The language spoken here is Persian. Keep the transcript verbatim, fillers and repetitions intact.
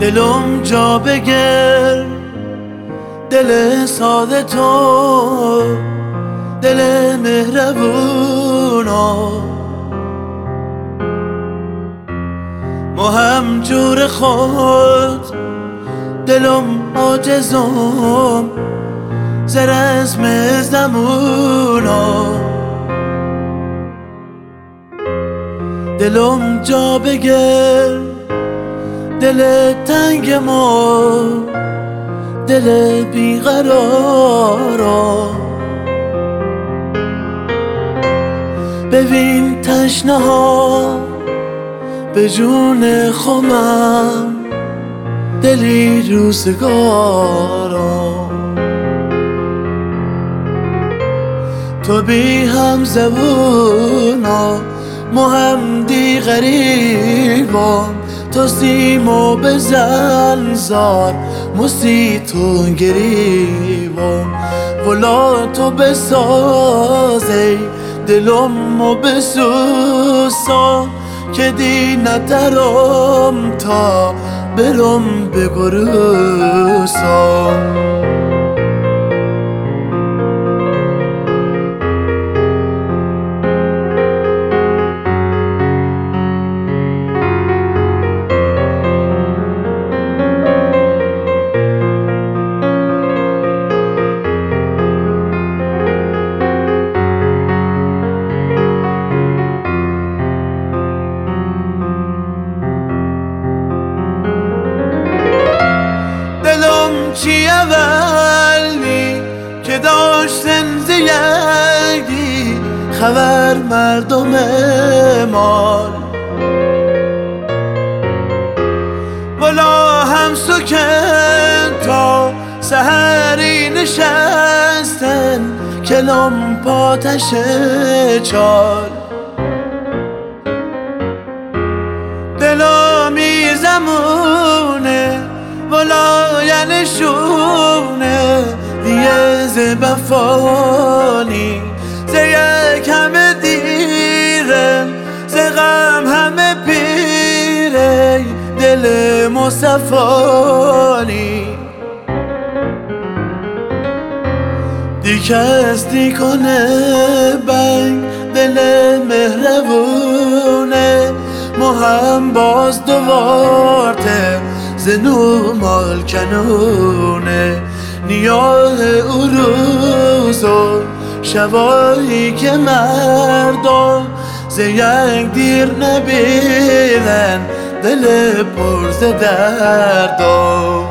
دلم جا بگر، دل ساده تو، دل مهربونا، ما هم جور خود دلم عاجزم ز رسم زمونا. دلم جا بگر، دل تنگ ما، دل بیقرارا، ببین تشنه ها به جون خمم دلی روزگارا. تو بی هم زبونا، ما هم دی غریبام، تو سیمو بزن زار موسی تو گریبام. ولا تو بسازی دلمو بسوسا، که دی ندارم تا برم به گروسا. چی اولی که داشتن زیگی خبر مردم مال، ولا هم سکن تا سحری نشستن کلم پاتش چال. دلامی زمونه ولا یعنی شونه دیگه ز بفانی، ز یک همه دیرم، ز غم همه پیره دل مصفانی. دی کس دی کنه بنگ دل مهربونه، ما هم باز دوارته زنو مال کنونه. نیاه او روز و شبایی که مردم ز یک دیر نبیدن دل پر ز دردم.